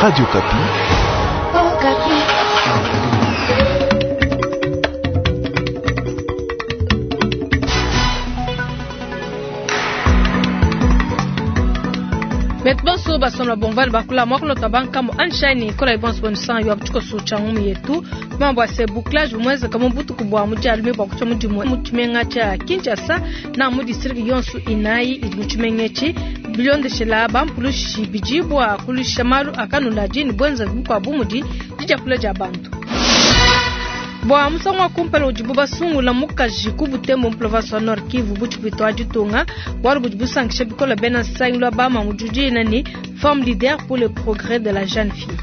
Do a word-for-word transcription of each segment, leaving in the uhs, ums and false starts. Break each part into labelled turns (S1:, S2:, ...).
S1: Radio Kapi.
S2: Oh, Kapi.
S3: Maintenant so basomla bonval bakula makolo tabanka mo anshani kola ibons bon sang yo abtuko so changu yetu mambo ase bouclage mweze kama mbutu kubwa muti alume kwa kucha muti mutumenga cha Kinshasa na mu district yonsu inayi imutumengechi billion de shelaba mpulushi bijibwa kulisha malu akanula jini bwenza kwa bumudi jija kuleja bantu Boa musangwa kumpela ujibu basungu la mukaji kubutembo mplovaso Nord Kivu buchupito ajutunga waru bujibu sankisha bikola bena sanglo abama mujuji nani femme leader pour le progrès de la jeune fille.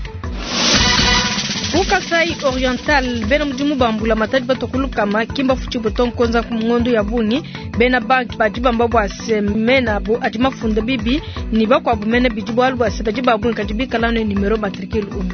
S3: Bukasai oriental bena mujimu bambula mataji batokulu kama kimba fuchibuto konza kumungondo ya buni bena bank bajiba mbabu asemena bu ajima funda bibi ni bakwa bumene bijibu albu asebajiba abuni kajibika lano numero matricule umu.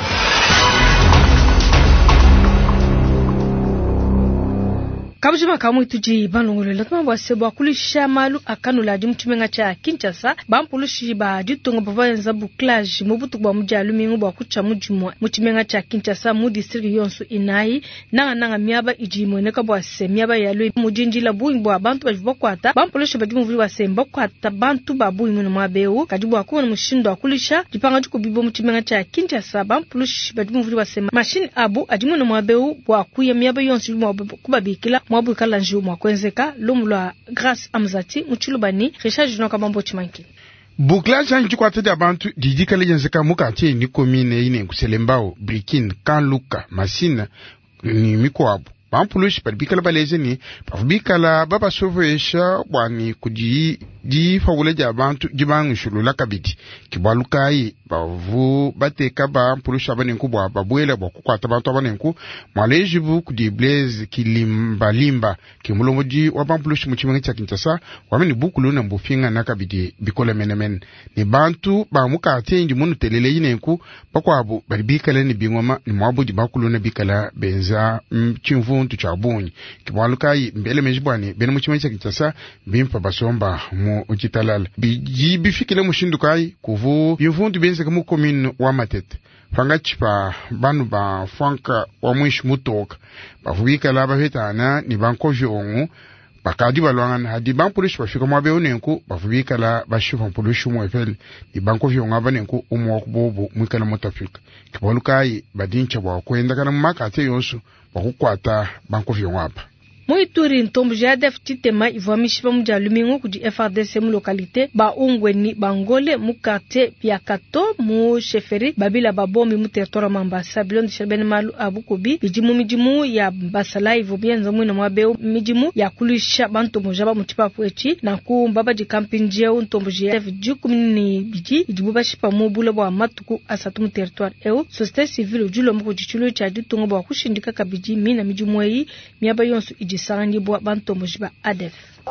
S3: Kabujima kamu tuji balongolo latma bwasebo akulisha malu akanula dimtumenga cha Kinshasa bampulushi ba ditongo bavanza bouclage mubutu bwa mujalu mingu bwa kucha mujumwa mutimenga cha Kinshasa mu district yonsu inayi nanga nanga miaba ijimo neka bwa se miaba yalu mujinjila buimbo abantu bajibokwata bampulushi badimuvuli basemba kwata bantu babuimwe no mabeu kadibu akona mushindo akulisha dipanga juko bibo mutimenga cha Kinshasa bampulushi badimuvuli basema machine abu adimwe no mabeu bwa kuya miaba yonsu mu kubabikila mwabu kala njuu mwakwenzeka lumulwa Grace Amzati muchulubani Richard Jino kabambo chimanki
S4: Bouclage anji kwa tete abantu didika lejenzeka mukati ni komine ine kuselembao Brikin Kanluka Masina ni mikwabu bampulushi palibikala baleze ni pafubikala baba sovesha wani kuji di fawuleja abantu jibangu shulula kabiti kibalukai bavu bateka bampulushi abanenku bwa babuela bwa kukwata bantu abanenku mwalejibu kudi blaze kilimba limba kimulomodi wabampulushi muchimenga cha Kinshasa wameni bukulu na mbufinga nakabiti bikola menemen ni bantu ba mukate ndi munu telele yinenku bakwabu balibikala ni bingoma ni mwabu bakulu na bikala benza chimvu tuchabunyi kibalukai mbele mejibwani bene muchimenga cha Kinshasa bimpa basomba mu ujitalala biji bifikile mushindukai kuvu bimvundu benze kamu commune wa Matete fanga chipa banu ba fanka wa mwish mutoka bafubika laba hetana ni banko jongu bakadi balwanga hadi banpolish bafika mwabe onenku bafubika la bashifa polish mu efel ni banko jonga banenku umu okubobo mwikala motafika kibolukai badincha bwa kwenda kana makate yonsu bakukwata banko jonga apa
S3: Muituri ntombu jadef titema ivamishiba mujalumingo kudi F R D C mu localité ba ungweni bangole mu quartier Piakato mu cheferi babila babomi mu territoire Mambasa bilon shebeni malu abukubi bijimu mijimu ya basala ivo bienza mu na mabeu mijimu ya kulisha bantu mujaba mutipa pwechi na ku mbaba ji campinje ntombu jadef jukumini biji ijibu bashipa mu bulo bwa matuku asatu mu territoire eu société civile julo mu kujichulo cha ditungo bwa kushindika kabiji mina mijimu yi miaba yonsu Sangani bwa bantu mujiba adef.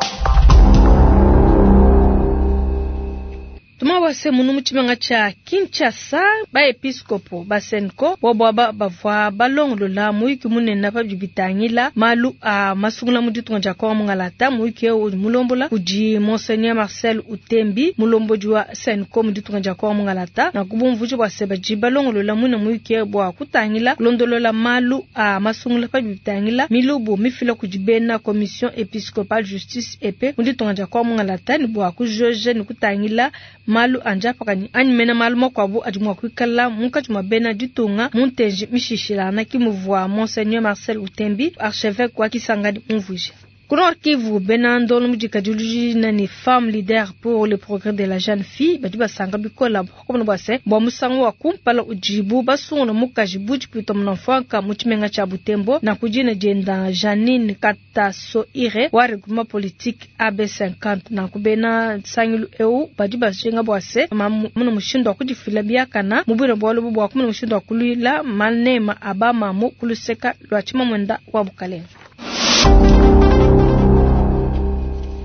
S3: Tuma wase munu muchimenga cha Kinshasa ba episkopo basenko bobo ba bavwa balonglo la muiki munena pa bibitangila malu a masungula muditunga jako mungalata muiki o mulombola kuji Monseigneur Marcel Utembi mulomboji wa senko muditunga jako mungalata na kubumvuji wa sebaji balonglo la muna muiki bwa kutangila londolola malu a masungula pa bibitangila milubu mifila kujibena commission episcopale justice epe muditunga jako mungalata ni bwa kujoje ni kutangila malu anjapa kani animena malu makwabu ajumwa kwikala munkajuma bena ditunga munteji mishishilana kimuvwa Monseigneur Marcel Utembi archevêque wa Kisangani muvuje Nord Kivu benando lumujika juluji nani femme leader pour le progrès de la jeune fille badiba sanga bikola bokobona bwase bwa musango wa kumpala ujibu basungu mukaji buji pito mnafanka muchimenga cha Butembo na kujina jenda Janine Kataso ire wa regroupement politique A B cinquante na kubena sangilu eu badiba shinga bwase muno mushindo kujifila biakana mubiro bwalo bwa kumuna mushindo kulila manema abama mu kuluseka lwachima mwenda wa Bukalenga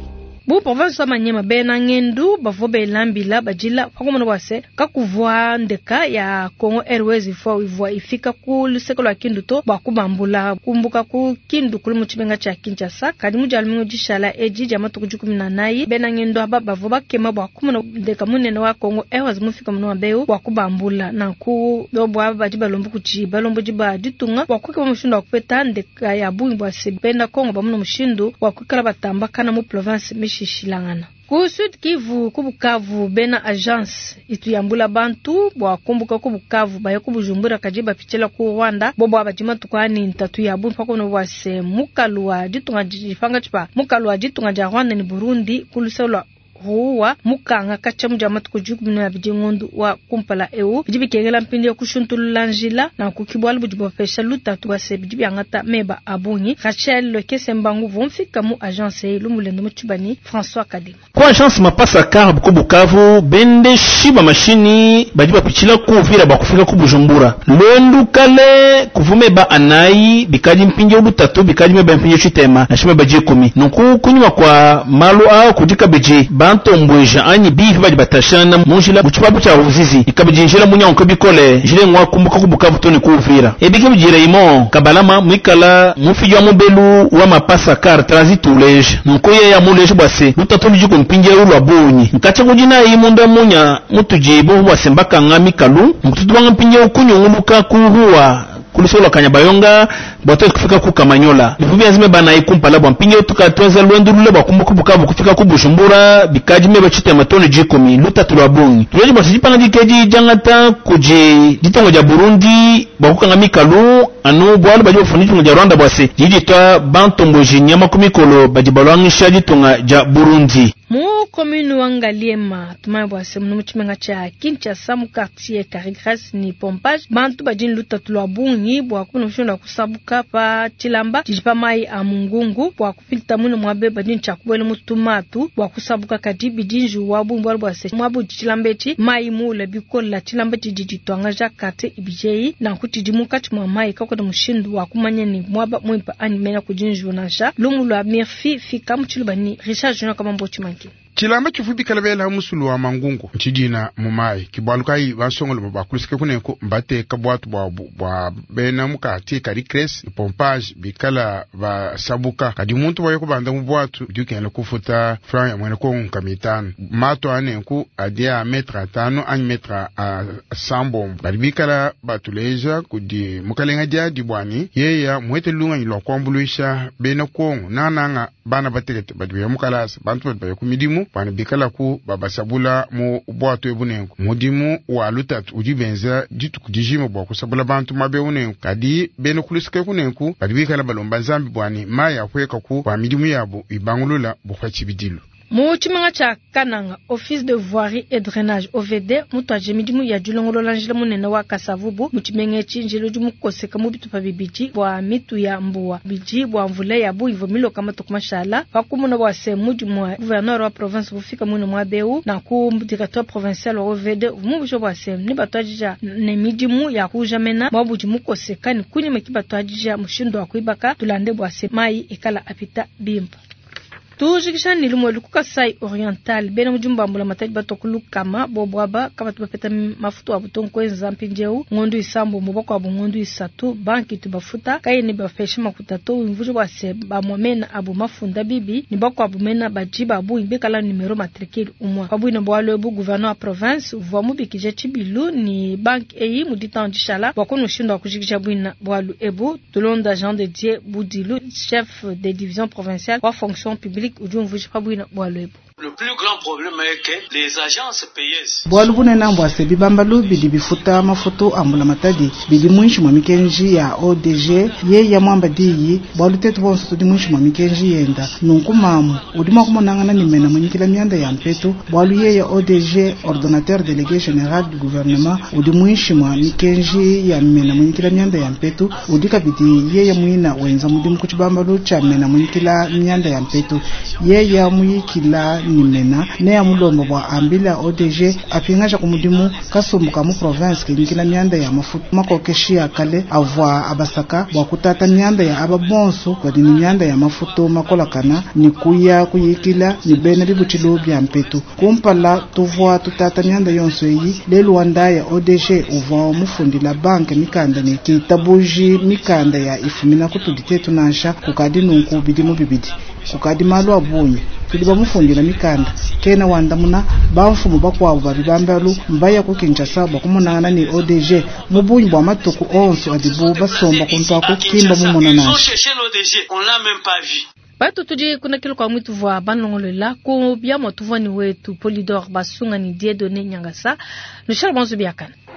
S3: bu province Manyema bena ngendu bavobe lambila bajila pakomona bwase kakuvwa ndeka ya Congo Airways ifo ivwa ifika ku lusekolo kindu to bakubambula kumbuka ku kindu kuli muchibenga cha Kinshasa kadi mujalmingo jishala eji jama tukujukumi na nayi bena ngendo aba bavoba kema bakumona ndeka munene wa Congo Airways mufika muno abeu bakubambula na ku dobo aba bajiba lombu kuchi balombo jiba ditunga wakuke mushindo wakupeta ndeka ya bunyi bwase bena Congo bamuno mushindu wakukala batamba kana mu province mishishilangana ku Sud Kivu kubukavu bena agence ituyambula bantu bwa kumbuka kubukavu baye kubujumbura kajiba pichela ku Rwanda bobo abajima tukwani ntatu ya buntu pakono bwase mukalwa ditunga jifanga chipa mukalwa ditunga ja Rwanda ni Burundi kuluselwa huwa mukanga kacha mujama tukujukumino ya bijingondu wa kumpala eu bijibi kegela mpindi ya kushuntululanjila na kukibwalu bujibu fesha luta tuwase bijibi angata meba abunyi Rachel Lokese Mbangu vumfika mu agence ilu mulendo mchubani François Kadima
S1: kwa agence mapasa kar kubukavu bende shiba mashini bajiba pichila kuvira bakufika kubujumbura londu kale kuvume ba anayi bikaji mpindi ya lutatu bikaji meba mpindi ya chitema na shima bajie kumi nuku kunywa kwa malu au kudika beji banto mbweja anyi bifi baji batashana munjila buchipapu cha uzizi ikabijinjila munyanko bikole jile ngwa kumbuka kubukavu toni kuvira ebike bijire imo kabalama mwikala mufijwa mubelu wa mapasa kar transit uleje nkoye ya muleje bwase mutatu bijiko mpinje ulu abunyi nkacha kujina imundu munya mutujibu bwase mbaka ngami kalu mututubanga mpinje ukunyu nguluka kuhuwa kulisola kanyabayonga boto kufika ku Kamanyola bivubi azime bana ikumpala bwa mpinyo tukatwaza lwendu lule bakumbuka bukavu kufika ku Bujumbura bikaji meba chita matoni jikomi luta tulabungi tuleje basijipana dikeji jangata kuji ditongo ja Burundi bakukanga mikalu anu bwalu baje bufunitu ja Rwanda bwase jijitwa bantombo jinyama kumikolo baje balwangisha ditonga ja Burundi
S3: mu commune wangaliema tumai bwase mu chimenga cha Kinshasa mu quartier Carigras ni pompage bantu bajin luta tulabungi bwa kuno shonda kusabuka pa Chilamba jipa mai amungungu bwa kufilta muno mwabe bajin chakubele mutumatu bwa kusabuka kadibi jinju wabu mbwa bwase mwabu Chilambechi mai mule bikola Chilambechi jijitwanga jakate ibijei na kutidimuka chimwa mai kakoda mushindu wa kumanyeni mwaba mwimpa animena kujinju nasha lumulu wa mirfi fika mchilubani Richard Junior kama mbochi manki
S4: Chilamba chifubi kalabela musulu wa mangungu chidina mumai kibalukai basongolo bakulisike kuneko mbate kabwatu bwa bwa bena mukati kari kres pompage bikala ba sabuka kadi muntu bayo kubanda mubwatu dukene kufuta fran ya mwene ko nkamitano mato anenku adia metra tano an metra a sambo bikala batuleja kudi mukalenga dia dibwani yeya mwete lunga ilo kwambuluisha bena ko nananga bana bategete badwe mukalasa bantu bayo kumidimu bana bikala ku babasabula mu bwato ebunenku mudimu wa lutatu ujibenza jitu kujijimo bwa kusabula bantu mabe unenku kadi beno kulisike kunenku badi bikala balomba zambi bwani maya kweka ku ba midimu yabo ibangulula bukwachi bidilu
S3: mu chimanga cha Kananga office de voirie et drainage O V D mutwaje midimu ya julongolo lanjila munene wa Kasavubu muchimenge chinjilo jumu koseka mubitu pa bibiji bwa mitu ya mbuwa biji bwa mvule ya bu ivomilo kama tokumashala pakumuna bwa semu jumwa gouverneur wa province bufika muno mwa beu na ku directeur provincial wa O V D mubusho bwa semu ni batwajija ne midimu ya kujamena mwabu jumu koseka ni kuni mekibatwajija mushindo wa kuibaka tulande bwa semai ikala apita bimpa tujikisha nilumo lukuka sai oriental bena mujumba mbula mataji batokulu kama bobwaba kama tubapeta mafuto abutonko enza mpinjeu ngondu isambo mubako abu ngondu isatu banki tubafuta kaye ni bafesha makutato imvujo bwase bamomena abu mafunda bibi ni bako abu mena bajiba abu imbekala numero matricule umwa babu ina bwalo bu gouverneur province vwa mubikije chibilu ni bank eyi muditan dishala bakono shindo akujikisha bwina bwalo ebu tulonda Jean de Dieu Budilu chef de division provinciale wa fonction publique.
S5: Le plus grand problème est que les agences payeuses
S6: bwalu bunena mbwase bibambalu bidi bifuta mafoto ambula matadi bidi mwishi mwa mikenji ya O D G ye ya mwamba diyi bwalu tetu bonso di mwishi mwa mikenji yenda nunku mamu udima kumonangana nimena mwenyikila mianda ya mpetu bwalu ye ya O D G ordonnateur délégué général du gouvernement udi mwishi mwa mikenji ya mena mwenyikila mianda ya mpetu udika bidi ye ya mwina wenza mudimu kuchibambalu cha mena mwenyikila mianda ya mpetu ye ya mwikila nimena ne ya mulombo bwa ambila O D G apingaja kumudimu kasumbuka mu province kinkila mianda ya mafuta makokeshi ya kale avwa abasaka bwa kutata mianda ya ababonso kwa dini mianda ya mafuta makolakana ni kuya kuyikila ni bene bibuchilo bya mpetu kumpala tuvwa tutata mianda yonso yi lelu wanda ya O D G uva mufundi la bank mikanda ni kitabuji mikanda ya ifumina kutuditetu nansha kukadi nunku bidimu bibidi kukadi malu abunyi tuliba mufundi la mikanda kena wanda muna bamfumu bakwabo babibambalu mbaya kukinchasa bakumunana ni O D G mubunyi bwa matuku onso adibu basomba kuntwako kimba mumuna nansha
S3: batu tuji kuna kilo kwa mwitu vwa banongolela ko bia motu vwa ni wetu Polydor Basunga ni Dieudonné Nyangasa no shalbanzo biakana.